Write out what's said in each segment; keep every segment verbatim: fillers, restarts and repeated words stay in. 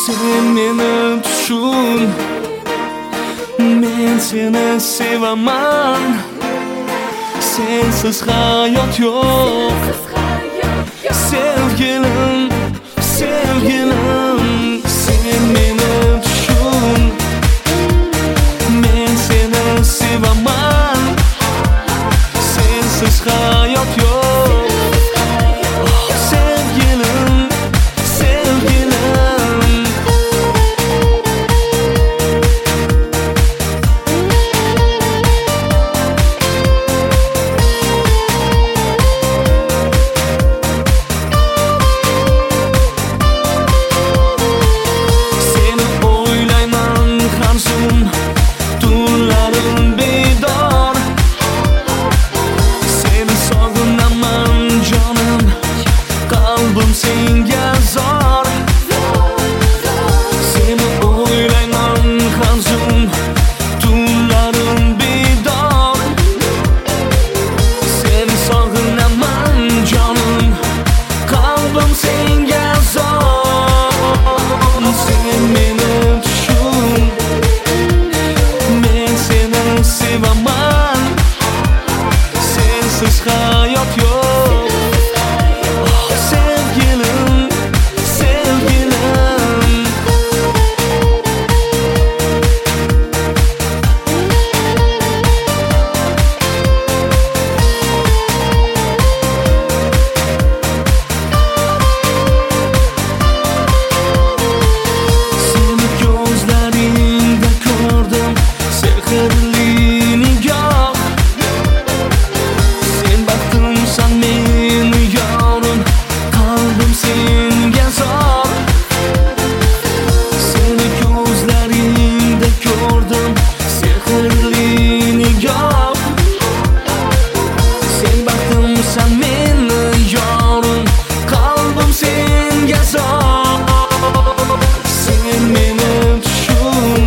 Sen meni tushun, men seni sevaman. Sensiz hayot yo'q, sevgilim, sevgilim. Sen meni tushun, men seni sevaman. Sensiz hayot yo'q, oh, sevgilim, sevgilim. Seni o'ylayman har zum, tunlarim bedor. Seni sog'inaman jonim, qalbim senga zor. Seni o'ylayman har zum, tunlarim bedor. Seni sog'inaman jonim, qalbim senga zor. Sen meni tushun, men seni sevaman. Sensiz hayot yo'q, oh, sevgilim, sevgilim. Seni ko'zlaringda ko'rdim, sehrli nigoh. Sen baxtimsan meni yorim, qalbim senga zor. Seni ko'zlaringda ko'rdim, sehrli nigoh. Sen baxtimsan meni yorim, qalbim senga zor. Sen meni tushun,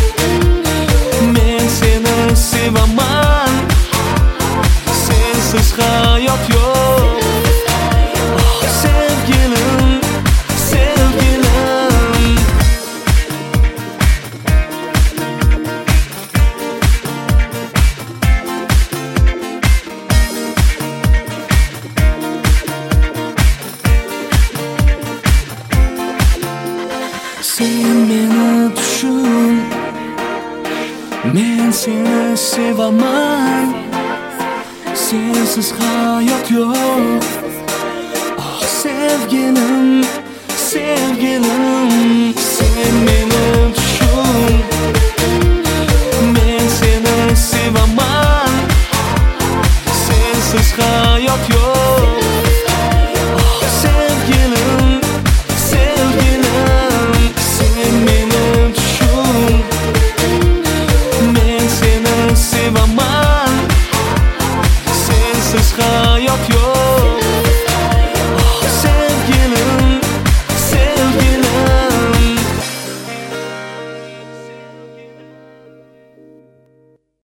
men seni sevaman. Sensiz hayot yo'q, oh, sevgilim, sevgilim. Sen meni tushun, men seni sevaman. Sensiz hayot yo'q, oh, sevgilim, sevgilim. Sen meni tushun, men seni sevaman. Sensiz hayot yo'q.